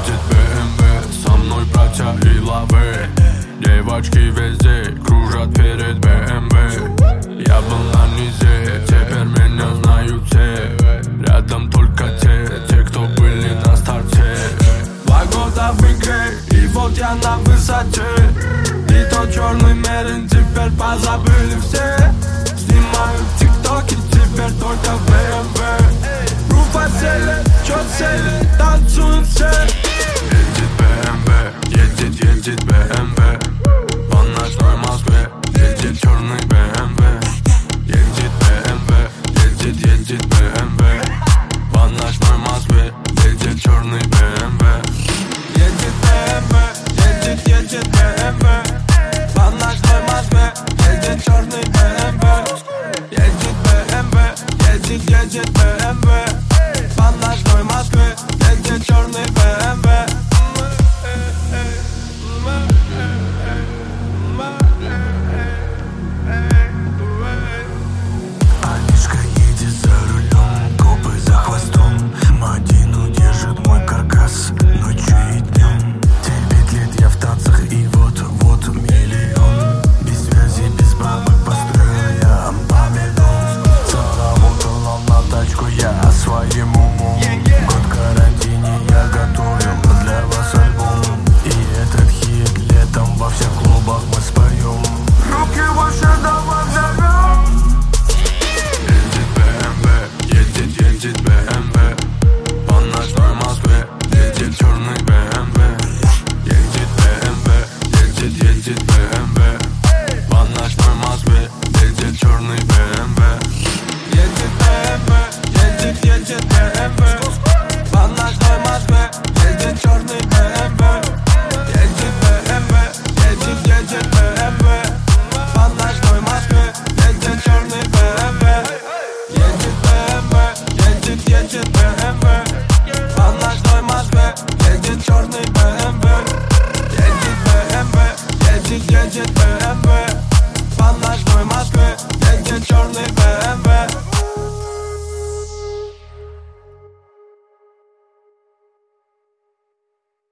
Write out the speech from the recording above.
Едет БМВ, со мной братья и лавы. Девочки везде кружат перед БМВ. Я был на низе, теперь меня знают все. Рядом только те, кто были на старте. 2 года в игре, и вот я на высоте. И тот черный мерин теперь позабыли все. Снимают тиктоки, теперь только в БМВ. Руфа селит, чё селит, танцуют все. Едет БМВ, едет БМВ. По ночной Москве едет черный БМВ. Едет БМВ, едет БМВ. По ночной Москве едет черный БМВ. Едет БМВ, едет БМВ. По ночной Москве едет черный БМВ. Едет БМВ, едет БМВ. По ночной Москве едет черный БМВ. Анишка едет за рулем, копы за хвостом. Мадину держит мой каркас ночью и днем. 9 лет я в танцах, и вот миллион. Без связи, без бабок построил я памятник. Заработал на тачку я своим умом. Год карантине я готовил для вас альбом. И этот хит летом во всех клубах мы споем. Руки выше, давай взорвем. Едет БМВ. По ночной Москве едет черный БМВ. Едет БМВ, едет БМВ. По ночной Москве едет черный БМВ. Едет БМВ, едет БМВ. По ночной Москве едет черный БМВ. Едет БМВ, едет БМВ.